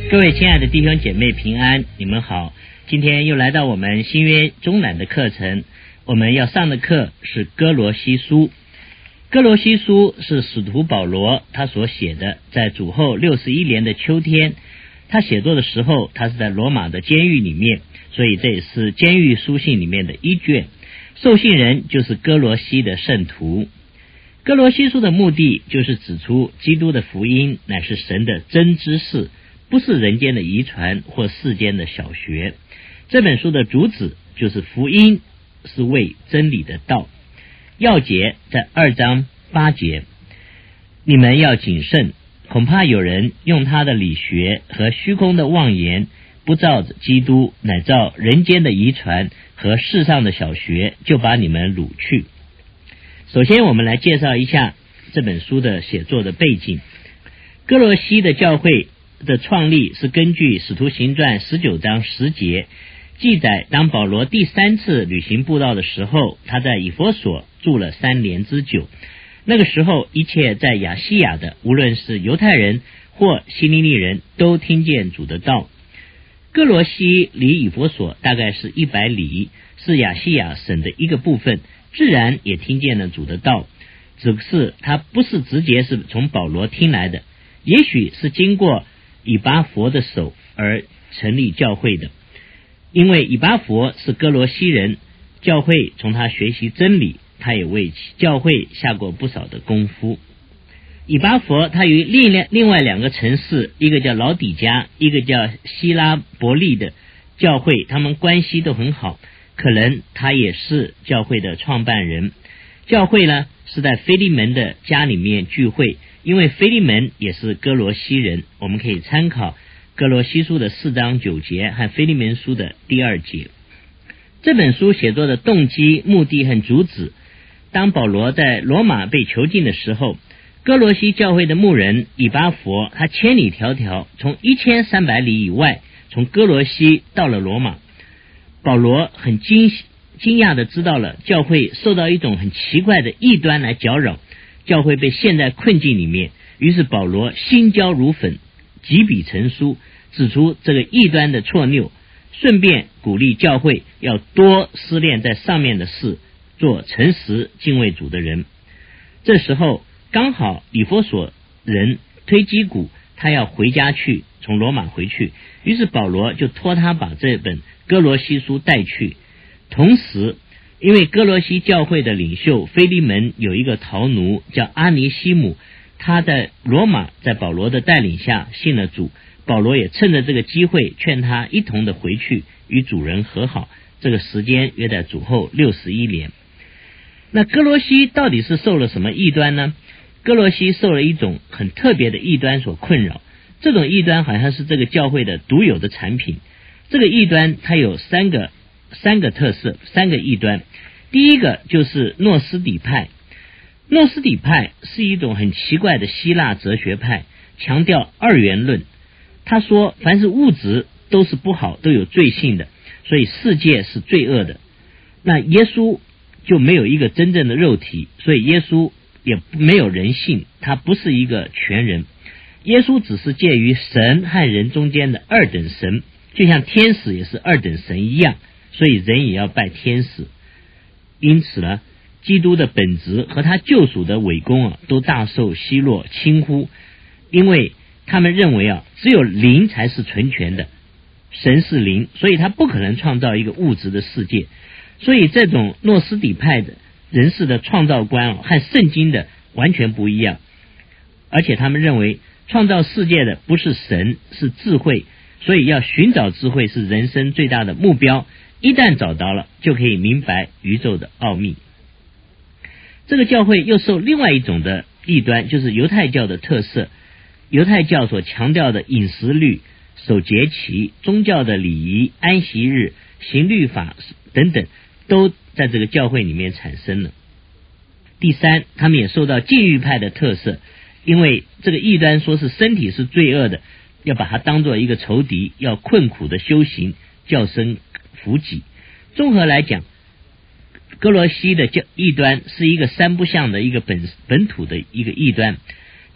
各位亲爱的弟兄姐妹平安，你们好。今天又来到我们新约中览的课程，我们要上的课是哥罗西书。哥罗西书是使徒保罗他所写的，在主后61年的秋天，他写作的时候，他是在罗马的监狱里面，所以这也是监狱书信里面的一卷。受信人就是哥罗西的圣徒。哥罗西书的目的就是指出基督的福音乃是神的真知识，不是人间的遗传或世间的小学。这本书的主旨就是福音是为真理的道。要节在2章8节，你们要谨慎，恐怕有人用他的理学和虚空的妄言，不照着基督，乃照人间的遗传和世上的小学，就把你们掳去。首先我们来介绍一下这本书的写作的背景。哥罗西的教会的创立是根据使徒行传19章10节记载，当保罗第3次旅行布道的时候，他在以弗所住了3年之久。那个时候一切在亚细亚的，无论是犹太人或希利尼人，都听见主的道。哥罗西离以弗所大概是100里，是亚细亚省的一个部分，自然也听见了主的道，只是他不是直接是从保罗听来的，也许是经过以巴弗的手而成立教会的。因为以巴弗是哥罗西人，教会从他学习真理，他也为教会下过不少的功夫。以巴弗他与另外2个城市，一个叫老底嘉，一个叫希拉伯利的教会，他们关系都很好，可能他也是教会的创办人。教会呢是在腓利门的家里面聚会，因为腓利门也是哥罗西人，我们可以参考哥罗西书的4章9节和腓利门书的第2节。这本书写作的动机、目的和主旨，当保罗在罗马被囚禁的时候，哥罗西教会的牧人以巴弗他千里迢迢从1300里以外，从哥罗西到了罗马。保罗很惊讶地知道了教会受到一种很奇怪的异端来搅扰，教会被陷在困境里面。于是保罗心焦如焚，几笔成书，指出这个异端的错谬，顺便鼓励教会要多思念在上面的事，做诚实敬畏主的人。这时候刚好以弗所人推基古他要回家去，从罗马回去，于是保罗就托他把这本哥罗西书带去。同时因为哥罗西教会的领袖腓利门有一个逃奴叫阿尼西姆，他在罗马在保罗的带领下信了主，保罗也趁着这个机会劝他一同的回去与主人和好。这个时间约在主后61年。那哥罗西到底是受了什么异端呢？哥罗西受了一种很特别的异端所困扰，这种异端好像是这个教会的独有的产品。这个异端它有三个特色，3个异端。第一个就是诺斯底派。诺斯底派是一种很奇怪的希腊哲学派，强调二元论。他说凡是物质都是不好，都有罪性的，所以世界是罪恶的。那耶稣就没有一个真正的肉体，所以耶稣也没有人性，他不是一个全人。耶稣只是介于神和人中间的2等神，就像天使也是2等神一样，所以人也要拜天使。因此呢，基督的本质和他救赎的伟功都大受奚落轻忽，因为他们认为只有灵才是纯全的，神是灵，所以他不可能创造一个物质的世界。所以这种诺斯底派的人士的创造观和圣经的完全不一样，而且他们认为创造世界的不是神，是智慧，所以要寻找智慧是人生最大的目标，一旦找到了就可以明白宇宙的奥秘。这个教会又受另外一种的异端，就是犹太教的特色。犹太教所强调的饮食律、守节期、宗教的礼仪、安息日、行律法等等，都在这个教会里面产生了。第三，他们也受到禁欲派的特色，因为这个异端说是身体是罪恶的，要把它当作一个仇敌，要困苦的修行，叫声福己。综合来讲，哥罗西的异端是一个三不像的一个本土的一个异端，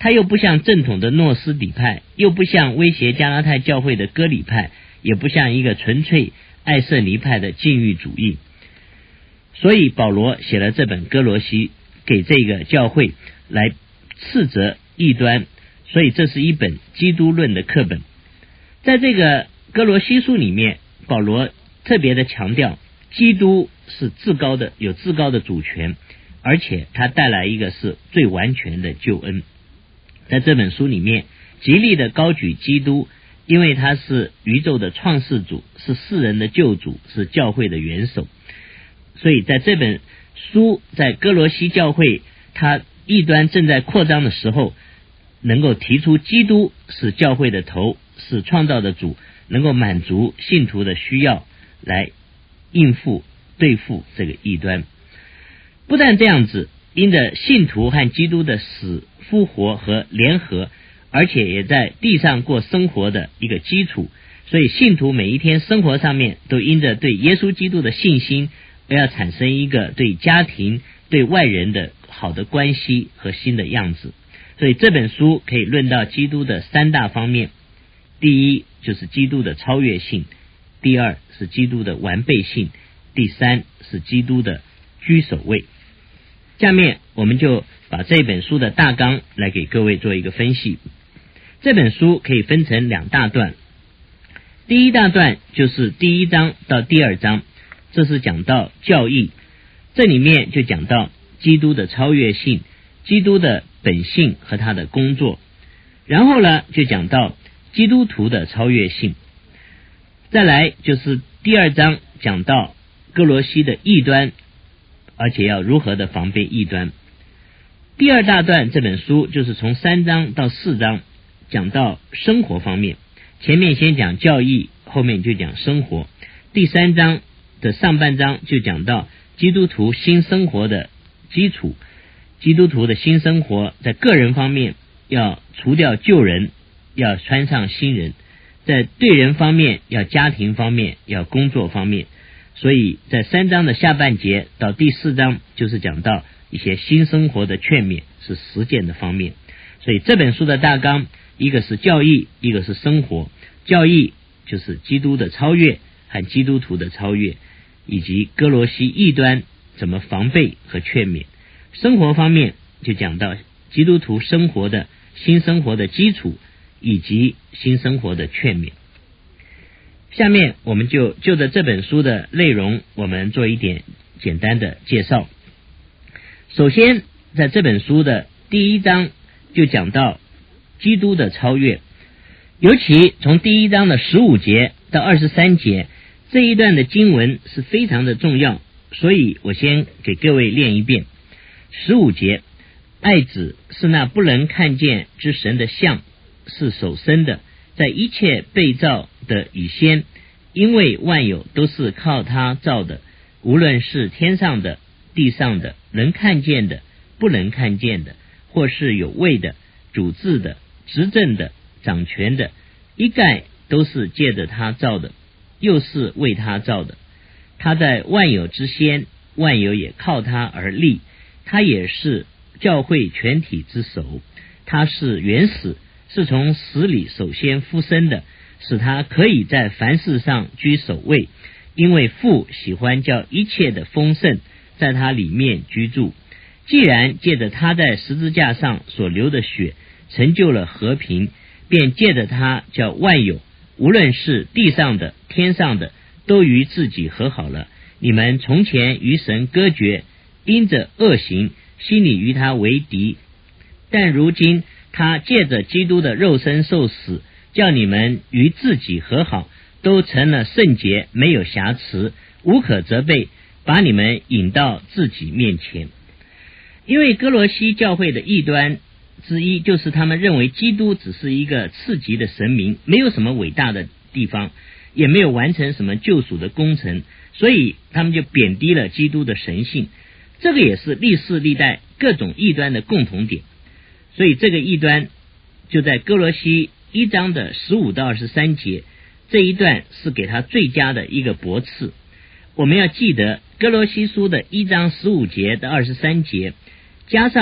他又不像正统的诺斯底派，又不像威胁加拉太教会的哥里派，也不像一个纯粹爱色尼派的禁欲主义。所以保罗写了这本哥罗西，给这个教会来斥责异端，所以这是一本基督论的课本。在这个哥罗西书里面，保罗特别的强调基督是至高的，有至高的主权，而且他带来一个是最完全的救恩。在这本书里面极力的高举基督，因为他是宇宙的创世主，是世人的救主，是教会的元首。所以在这本书，在哥罗西教会他异端正在扩张的时候，能够提出基督是教会的头，是创造的主，能够满足信徒的需要，来对付这个异端。不但这样子，因着信徒和基督的死复活和联合，而且也在地上过生活的一个基础，所以信徒每一天生活上面都因着对耶稣基督的信心，而要产生一个对家庭对外人的好的关系和新的样子。所以这本书可以论到基督的三大方面，第一就是基督的超越性，第二是基督的完备性，第三是基督的居首位。下面我们就把这本书的大纲来给各位做一个分析。这本书可以分成两大段，第一大段就是第1章到第2章，这是讲到教义，这里面就讲到基督的超越性，基督的本性和他的工作，然后呢就讲到基督徒的超越性，再来就是第2章讲到哥罗西的异端，而且要如何的防备异端。第2大段这本书就是从3章到4章讲到生活方面，前面先讲教义，后面就讲生活。第3章的上半章就讲到基督徒新生活的基础，基督徒的新生活在个人方面要除掉旧人，要穿上新人，在对人方面要家庭方面要工作方面。所以在3章的下半节到第4章就是讲到一些新生活的劝勉，是实践的方面。所以这本书的大纲，一个是教义，一个是生活。教义就是基督的超越和基督徒的超越，以及哥罗西异端怎么防备和劝勉。生活方面就讲到基督徒生活的新生活的基础，以及新生活的劝勉。下面我们就着这本书的内容，我们做一点简单的介绍。首先在这本书的第1章就讲到基督的超越，尤其从第1章的15节到23节这一段的经文是非常的重要，所以我先给各位念一遍。15节，爱子是那不能看见之神的像，是首生的，在一切被造的以先，因为万有都是靠他造的，无论是天上的地上的，能看见的不能看见的，或是有位的主治的执政的掌权的，一概都是借着他造的，又是为他造的。他在万有之先，万有也靠他而立，他也是教会全体之首。他是原始，是从死里首先复生的，使他可以在凡事上居首位，因为父喜欢叫一切的丰盛在他里面居住。既然借着他在十字架上所流的血成就了和平，便借着他叫万有，无论是地上的天上的，都与自己和好了。你们从前与神隔绝，因着恶行，心里与他为敌，但如今他借着基督的肉身受死，叫你们与自己和好，都成了圣洁，没有瑕疵，无可责备，把你们引到自己面前。因为哥罗西教会的异端之一，就是他们认为基督只是一个次级的神明，没有什么伟大的地方，也没有完成什么救赎的工程，所以他们就贬低了基督的神性。这个也是历世历代各种异端的共同点。所以这个异端就在哥罗西1章的15到23节这一段是给他最佳的一个驳斥。我们要记得哥罗西书的1章15节到23节，加上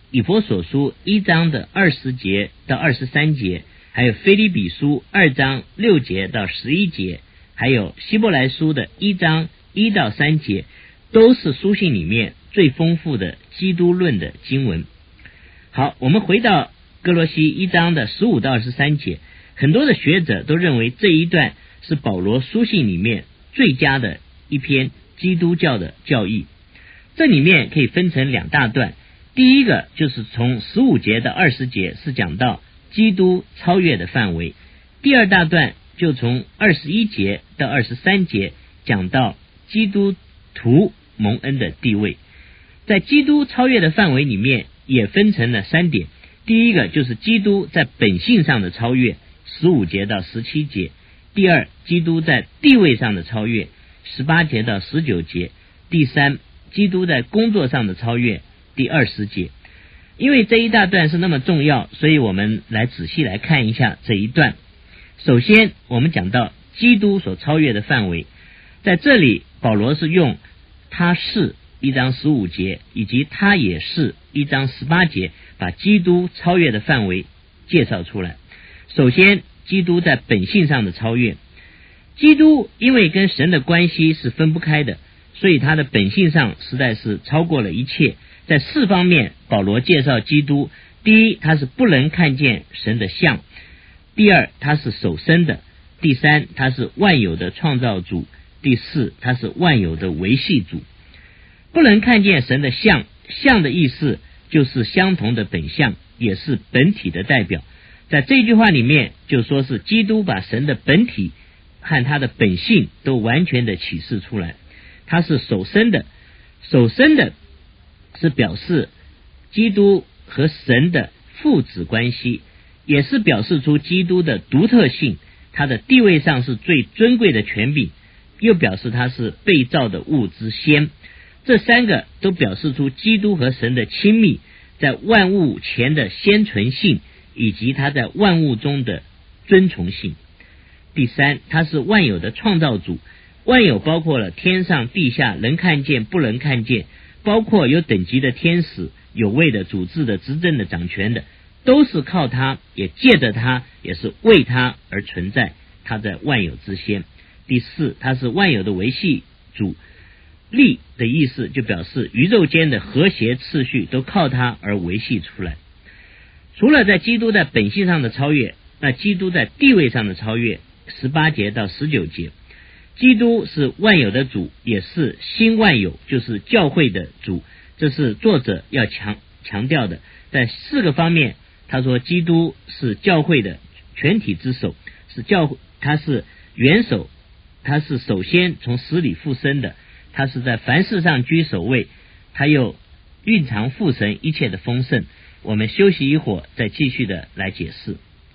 以弗所书1章的20节到23节，还有腓立比书2章6节到11节，还有希伯来书的1章1到3节，都是书信里面最丰富的基督论的经文。好，我们回到哥罗西1章的15到23节，很多的学者都认为这一段是保罗书信里面最佳的一篇基督教的教义。这里面可以分成2大段，第一个就是从15节到20节是讲到基督超越的范围，第二大段就从21节到23节讲到基督徒蒙恩的地位。在基督超越的范围里面也分成了3点，第一个就是基督在本性上的超越，15节到17节，第二，基督在地位上的超越，18节到19节，第三，基督在工作上的超越，第20节。因为这一大段是那么重要，所以我们来仔细来看一下这一段。首先我们讲到基督所超越的范围，在这里保罗是用他是1章15节以及他也是1章18节把基督超越的范围介绍出来。首先基督在本性上的超越，基督因为跟神的关系是分不开的，所以他的本性上实在是超过了一切。在4方面保罗介绍基督，第一，他是不能看见神的像，第二，他是首生的，第三，他是万有的创造主，第四，他是万有的维系主。不能看见神的像，像的意思就是相同的本相，也是本体的代表。在这句话里面就说是基督把神的本体和他的本性都完全的启示出来。他是首生的，首生的是表示基督和神的父子关系，也是表示出基督的独特性，他的地位上是最尊贵的权柄，又表示他是被造的物之先。这3个都表示出基督和神的亲密，在万物前的先存性，以及他在万物中的尊崇性。第三，他是万有的创造主，万有包括了天上地下，能看见不能看见，包括有等级的天使，有位的主治的执政的掌权的，都是靠他，也借着他，也是为他而存在，他在万有之先。第四，他是万有的维系主，力的意思就表示宇宙间的和谐次序都靠他而维系出来。除了在基督在本性上的超越，那基督在地位上的超越，18节到19节。基督是万有的主，也是新万有，就是教会的主，这是作者要强调的。在4个方面，他说基督是教会的全体之首，是他是元首，他是首先从死里复生的，他是在凡事上居首位，他又蕴藏父神一切的丰盛。我们休息一会儿，再继续的来解释。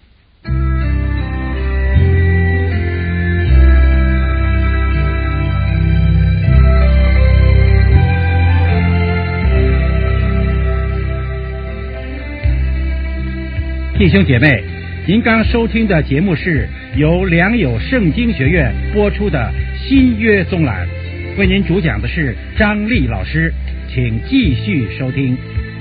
弟兄姐妹，您刚收听的节目是由良友圣经学院播出的新约综览，为您主讲的是张丽老师，请继续收听。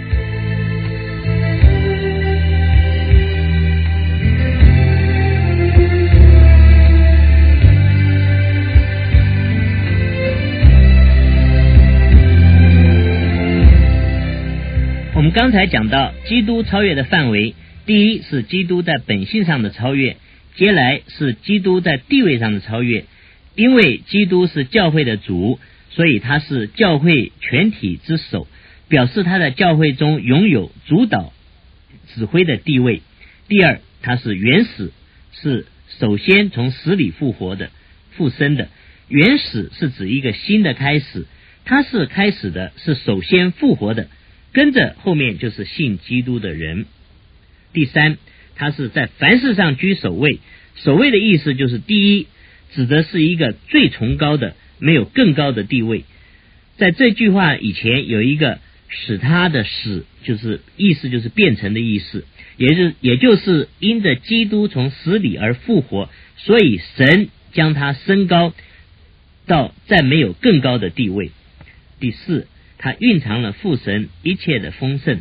我们刚才讲到基督超越的范围，第一是基督在本性上的超越，接来是基督在地位上的超越。因为基督是教会的主，所以他是教会全体之首，表示他在教会中拥有主导指挥的地位。第二，他是原始，是首先从死里复生的。原始是指一个新的开始，他是开始的，是首先复活的，跟着后面就是信基督的人。第三，他是在凡事上居首位，首位的意思就是第一，指的是一个最崇高的，没有更高的地位。在这句话以前有一个使他的使，就是意思就是变成的意思，也就是因着基督从死里而复活，所以神将他升高到再没有更高的地位。第四，他蕴藏了父神一切的丰盛，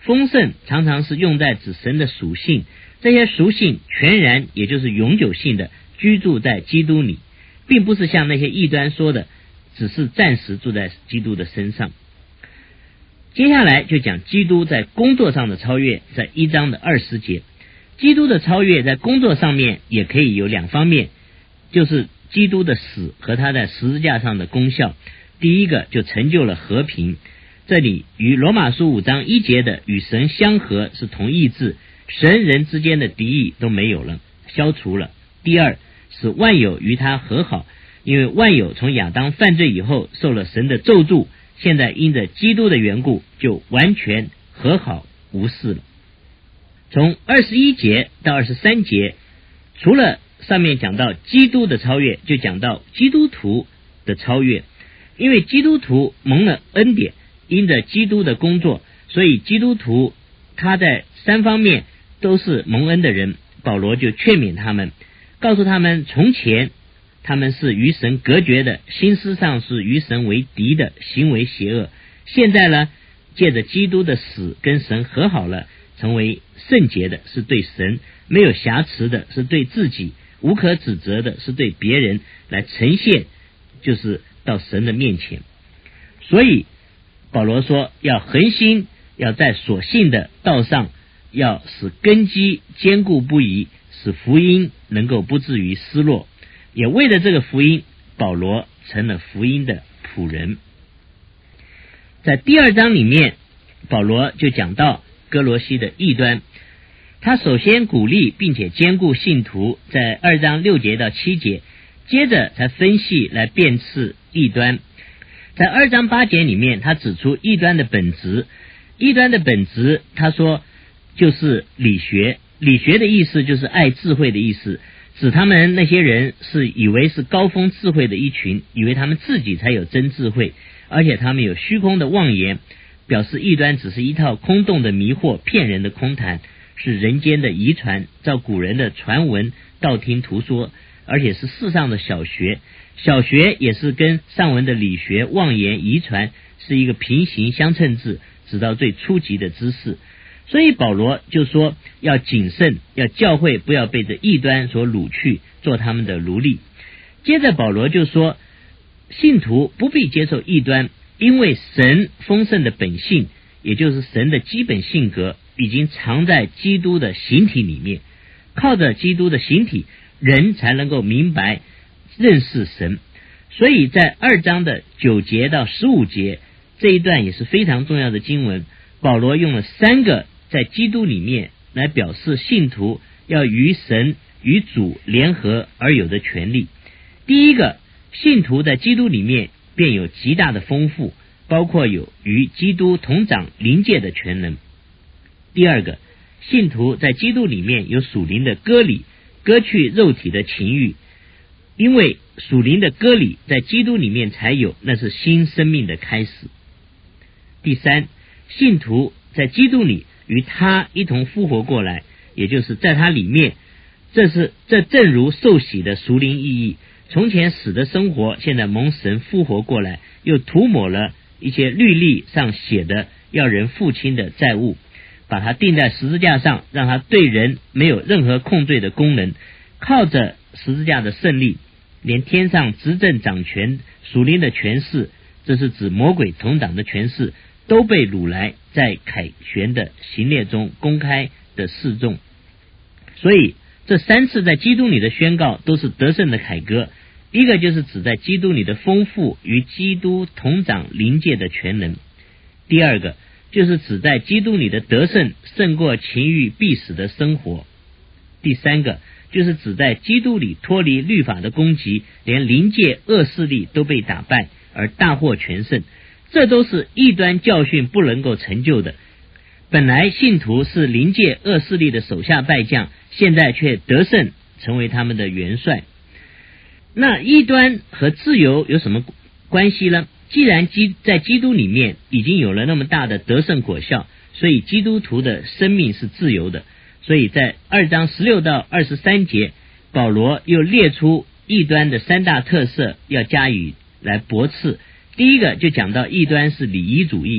丰盛常常是用在指神的属性，这些属性全然也就是永久性的居住在基督里，并不是像那些异端说的只是暂时住在基督的身上。接下来就讲基督在工作上的超越，在1章的20节。基督的超越在工作上面也可以有2方面，就是基督的死和他在十字架上的功效。第一个就成就了和平，这里与罗马书5章1节的与神相合是同义字，神人之间的敌意都没有了，消除了。第二，使万有与他和好，因为万有从亚当犯罪以后受了神的咒诅，现在因着基督的缘故就完全和好无事了。从21节到23节，除了上面讲到基督的超越，就讲到基督徒的超越。因为基督徒蒙了恩典，因着基督的工作，所以基督徒他在3方面都是蒙恩的人。保罗就劝勉他们，告诉他们从前他们是与神隔绝的，心思上是与神为敌的，行为邪恶。现在呢，借着基督的死跟神和好了，成为圣洁的，是对神没有瑕疵的，是对自己无可指责的，是对别人来呈现，就是到神的面前。所以保罗说要恒心，要在所信的道上，要使根基坚固不移，使福音能够不至于失落。也为了这个福音，保罗成了福音的仆人。在第2章里面，保罗就讲到哥罗西的异端，他首先鼓励并且兼顾信徒，在2章6节到7节，接着才分析来辨识异端。在2章8节里面，他指出异端的本质。异端的本质他说就是理学，理学的意思就是爱智慧的意思，指他们那些人是以为是高峰智慧的一群，以为他们自己才有真智慧，而且他们有虚空的妄言，表示异端只是一套空洞的迷惑，骗人的空谈，是人间的遗传，照古人的传闻道听途说，而且是世上的小学。小学也是跟上文的理学妄言遗传是一个平行相称制，直到最初级的知识。所以保罗就说要谨慎，要教会不要被这异端所掳去，做他们的奴隶。接着保罗就说信徒不必接受异端，因为神丰盛的本性，也就是神的基本性格，已经藏在基督的形体里面，靠着基督的形体，人才能够明白认识神。所以在2章的9节到15节这一段也是非常重要的经文，保罗用了3个在基督里面来表示信徒要与神与主联合而有的权利。第一个，信徒在基督里面便有极大的丰富，包括有与基督同掌灵界的权能。第二个，信徒在基督里面有属灵的割礼，割去肉体的情欲，因为属灵的割礼在基督里面才有，那是新生命的开始。第三，信徒在基督里与他一同复活过来，也就是在他里面，这正如受洗的属灵意义，从前死的生活现在蒙神复活过来，又涂抹了一些律例上写的要人付清的债务，把它钉在十字架上，让它对人没有任何控罪的功能。靠着十字架的胜利，连天上执政掌权属灵的权势，这是指魔鬼同党的权势，都被掳来在凯旋的行列中公开的示众。所以这3次在基督里的宣告都是得胜的凯歌。一个就是指在基督里的丰富与基督同掌灵界的全能，第二个就是指在基督里的得胜胜过情欲必死的生活，第三个就是指在基督里脱离律法的攻击，连灵界恶势力都被打败而大获全胜。这都是异端教训不能够成就的。本来信徒是灵界恶势力的手下败将，现在却得胜成为他们的元帅。那异端和自由有什么关系呢？既然在基督里面已经有了那么大的得胜果效，所以基督徒的生命是自由的。所以在2章16到23节，保罗又列出异端的3大特色，要加以来驳斥。第一个就讲到异端是礼仪主义，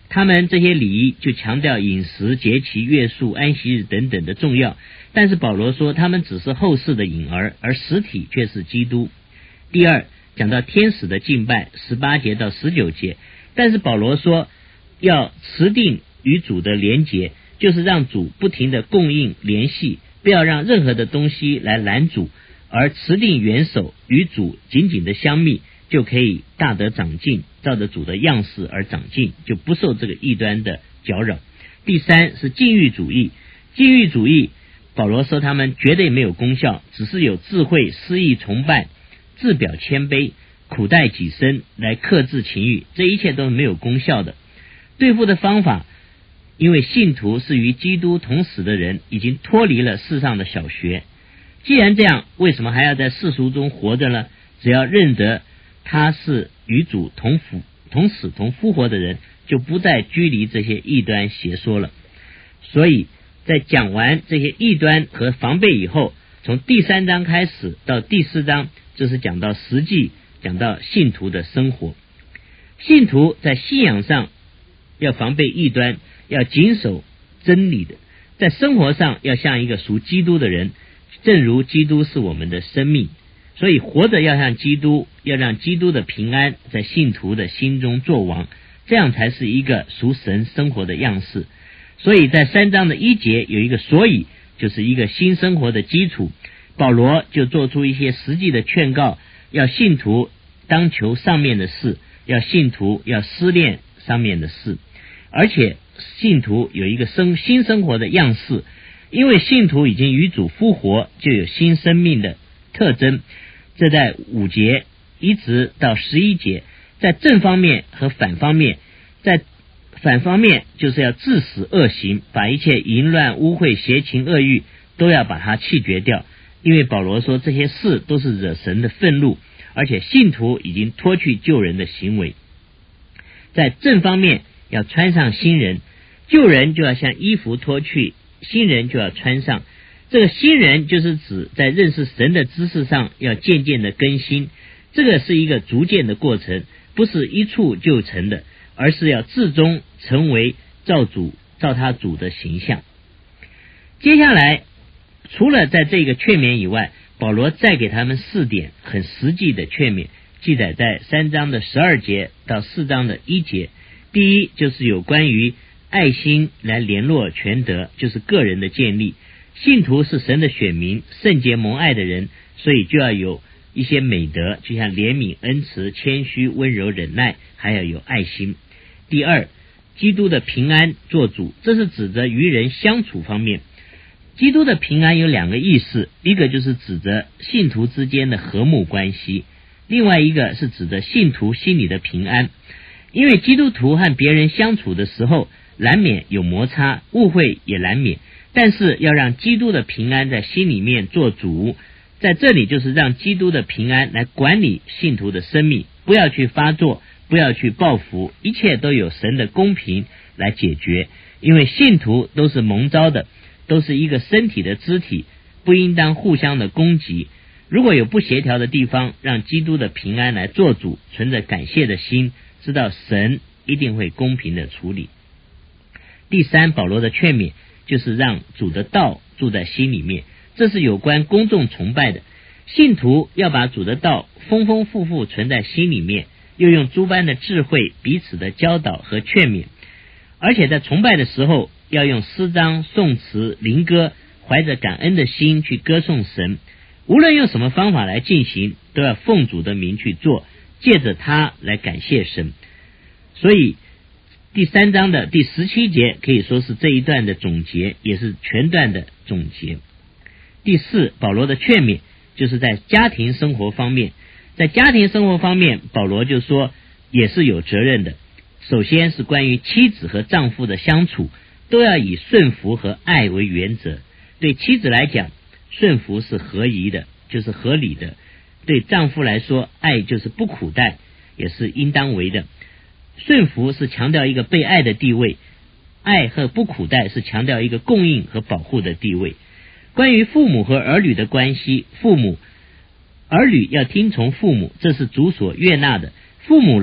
他们这些礼仪就强调饮食、节期、月数、安息日等等的重要，但是保罗说他们只是后世的影儿，而实体却是基督。第二，讲到天使的敬拜18节到19节，但是保罗说要持定与主的连结，就是让主不停的供应联系，不要让任何的东西来拦阻，而持定元首与主紧紧的相密，就可以大得长进，照着主的样式而长进，就不受这个异端的搅扰。第三是禁欲主义，禁欲主义保罗说他们绝对没有功效，只是有智慧、私意崇拜、自表谦卑、苦待己身来克制情欲，这一切都是没有功效的。对付的方法，因为信徒是与基督同死的人，已经脱离了世上的小学。既然这样，为什么还要在世俗中活着呢？只要认得他是与主同死同复活的人，就不再拘离这些异端邪说了。所以在讲完这些异端和防备以后，从第3章开始到第4章，这是讲到实际，讲到信徒的生活。信徒在信仰上要防备异端，要谨守真理的，在生活上要像一个属基督的人，正如基督是我们的生命。所以活着要像基督，要让基督的平安在信徒的心中作王，这样才是一个属神生活的样式。所以在3章的1节有一个所以，就是一个新生活的基础。保罗就做出一些实际的劝告，要信徒当求上面的事，要信徒要思念上面的事，而且信徒有一个新生活的样式，因为信徒已经与主复活，就有新生命的特征。这在5节一直到11节，在正方面和反方面。在反方面就是要治死恶行，把一切淫乱、污秽、邪情、恶欲都要把它弃绝掉，因为保罗说这些事都是惹神的愤怒，而且信徒已经脱去旧人的行为。在正方面要穿上新人，旧人就要像衣服脱去，新人就要穿上。这个新人就是指在认识神的知识上要渐渐的更新，这个是一个逐渐的过程，不是一触就成的，而是要至终成为照他主的形象。接下来除了在这个劝勉以外，保罗再给他们4点很实际的劝勉，记载在3章的12节到4章的1节。第一就是有关于爱心来联络全德，就是个人的建立。信徒是神的选民，圣洁蒙爱的人，所以就要有一些美德，就像怜悯、恩慈、谦虚、温柔、忍耐，还要有爱心。第二，基督的平安做主，这是指着与人相处方面。基督的平安有2个意思，一个就是指着信徒之间的和睦关系，另外一个是指着信徒心里的平安。因为基督徒和别人相处的时候，难免有摩擦，误会也难免，但是要让基督的平安在心里面做主，在这里就是让基督的平安来管理信徒的生命，不要去发作，不要去报复，一切都有神的公平来解决。因为信徒都是蒙召的，都是一个身体的肢体，不应当互相的攻击。如果有不协调的地方，让基督的平安来做主，存着感谢的心，知道神一定会公平的处理。第三，保罗的劝勉就是让主的道住在心里面，这是有关公众崇拜的。信徒要把主的道丰丰富富存在心里面，又用诸般的智慧彼此的教导和劝勉，而且在崇拜的时候要用诗章、颂词、灵歌，怀着感恩的心去歌颂神。无论用什么方法来进行，都要奉主的名去做，借着他来感谢神。所以第3章的第17节可以说是这一段的总结，也是全段的总结。第4，保罗的劝勉就是在家庭生活方面。在家庭生活方面，保罗就说也是有责任的。首先是关于妻子和丈夫的相处，都要以顺服和爱为原则。对妻子来讲，顺服是合宜的，就是合理的；对丈夫来说，爱就是不苦待，也是应当为的。顺服是强调一个被爱的地位，爱和不苦待是强调一个供应和保护的地位。关于父母和儿女的关系，儿女要听从父母，这是主所悦纳的。父母了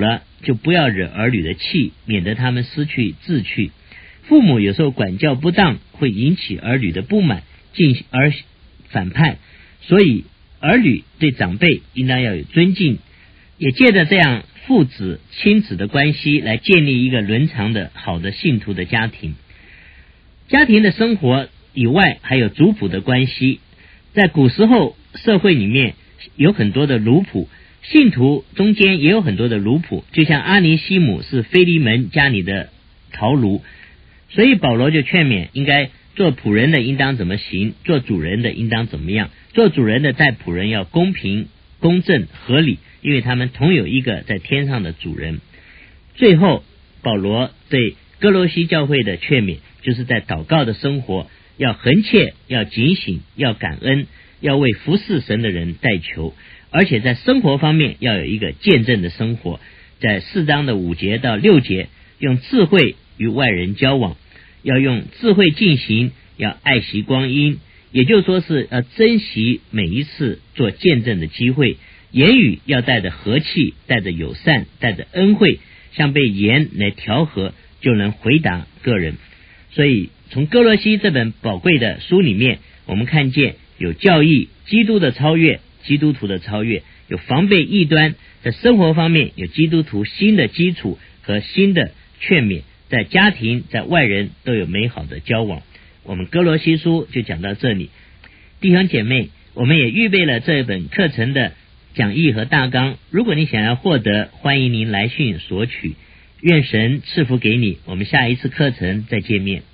就不要惹儿女的气，免得他们失去志趣。父母有时候管教不当，会引起儿女的不满，进而反叛，所以儿女对长辈应当要有尊敬，也借着这样父子亲子的关系来建立一个伦常的好的信徒的家庭。家庭的生活以外还有族谱的关系，在古时候社会里面有很多的奴仆，信徒中间也有很多的奴仆，就像阿尼西姆是腓利门家里的陶奴，所以保罗就劝勉应该做仆人的应当怎么行，做主人的应当怎么样。做主人的待仆人要公平、公正、合理，因为他们同有一个在天上的主人。最后保罗对哥罗西教会的劝勉，就是在祷告的生活要恒切，要警醒，要感恩，要为服侍神的人代求，而且在生活方面要有一个见证的生活。在4章的5节到6节，用智慧与外人交往，要用智慧进行，要爱惜光阴，也就是说是要珍惜每一次做见证的机会。言语要带着和气，带着友善，带着恩惠，像被盐来调和，就能回答个人。所以从哥罗西这本宝贵的书里面，我们看见有教义、基督的超越、基督徒的超越，有防备异端，在生活方面有基督徒新的基础和新的劝勉，在家庭在外人都有美好的交往。我们哥罗西书就讲到这里。弟兄姐妹，我们也预备了这本课程的讲义和大纲，如果你想要获得，欢迎您来信索取。愿神赐福给你，我们下一次课程再见面。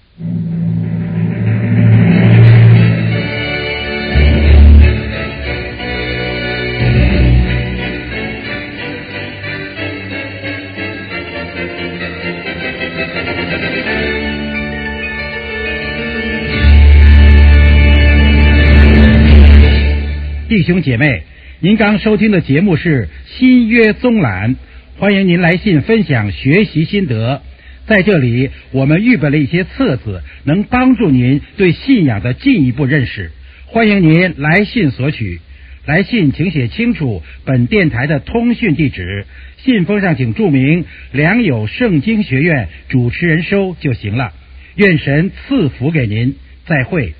弟兄姐妹，您刚收听的节目是新约综览，欢迎您来信分享学习心得。在这里我们预备了一些册子，能帮助您对信仰的进一步认识，欢迎您来信索取。来信请写清楚本电台的通讯地址，信封上请注明良友圣经学院主持人收就行了。愿神赐福给您，再会。